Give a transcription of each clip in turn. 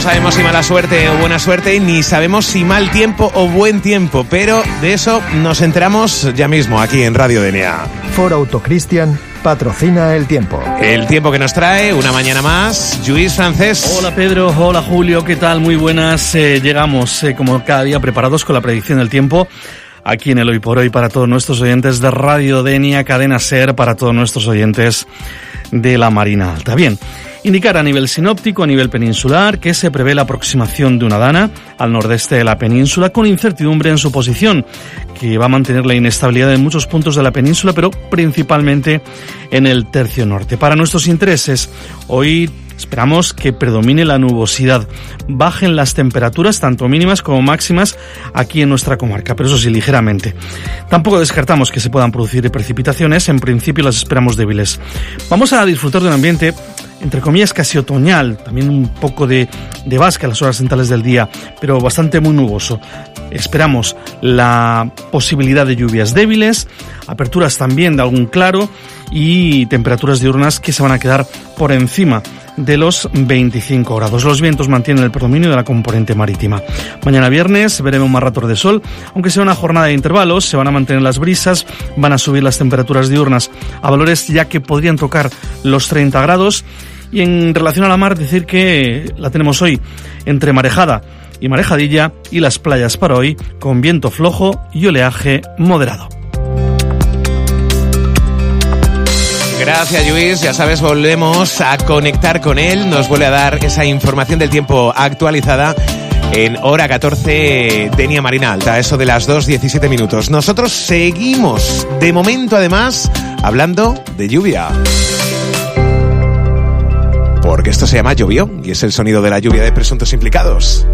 sabemos si mala suerte o buena suerte, ni sabemos si mal tiempo o buen tiempo, pero de eso nos enteramos ya mismo aquí en Radio DNA. Ford Auto Christian patrocina el tiempo. El tiempo que nos trae una mañana más, Lluís Francés. Hola Pedro, hola Julio, ¿qué tal? Muy buenas. Llegamos como cada día preparados con la predicción del tiempo aquí en el Hoy por Hoy para todos nuestros oyentes de Radio Denia, Cadena Ser, para todos nuestros oyentes de la Marina Alta. Bien, indicar a nivel sinóptico, a nivel peninsular, que se prevé la aproximación de una dana al nordeste de la península con incertidumbre en su posición, que va a mantener la inestabilidad en muchos puntos de la península, pero principalmente en el tercio norte. Para nuestros intereses, hoy esperamos que predomine la nubosidad, bajen las temperaturas tanto mínimas como máximas aquí en nuestra comarca, pero eso sí, ligeramente. Tampoco descartamos que se puedan producir precipitaciones, en principio las esperamos débiles. Vamos a disfrutar de un ambiente, entre comillas, casi otoñal, también un poco de vasca a las horas centrales del día, pero bastante muy nuboso. Esperamos la posibilidad de lluvias débiles, aperturas también de algún claro y temperaturas diurnas que se van a quedar por encima de los 25 grados. Los vientos mantienen el predominio de la componente marítima. Mañana viernes veremos más ratos de sol, aunque sea una jornada de intervalos, se van a mantener las brisas, van a subir las temperaturas diurnas a valores ya que podrían tocar los 30 grados. Y en relación a la mar, decir que la tenemos hoy entre marejada y marejadilla, y las playas para hoy con viento flojo y oleaje moderado. Gracias, Lluís. Ya sabes, volvemos a conectar con él. Nos vuelve a dar esa información del tiempo actualizada en hora 14, Denia Marina Alta, eso de las 2:17 minutos. Nosotros seguimos, de momento además, hablando de lluvia. Porque esto se llama Llovió y es el sonido de la lluvia de presuntos implicados.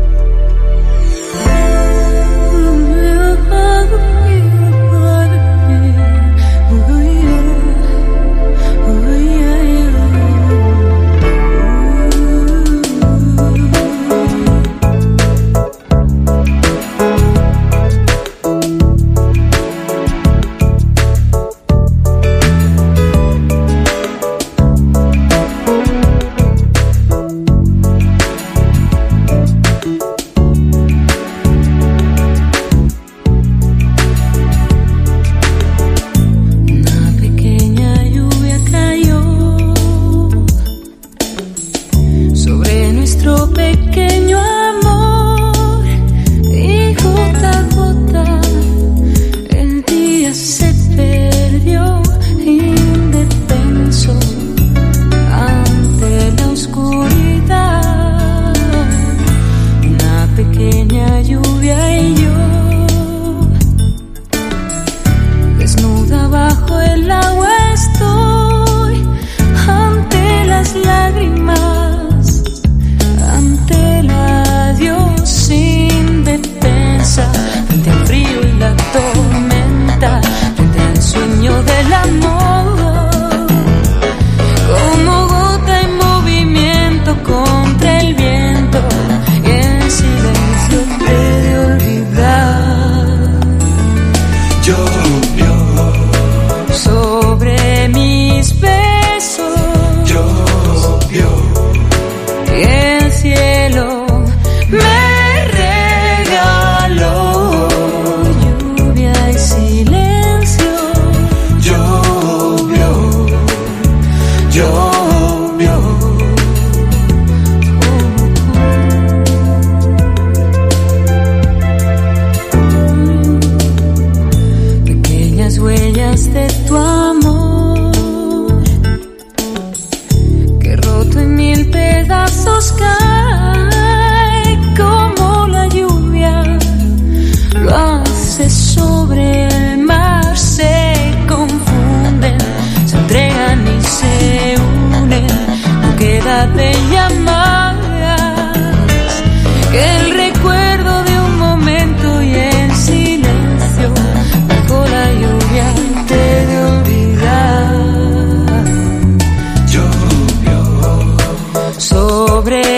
Sobre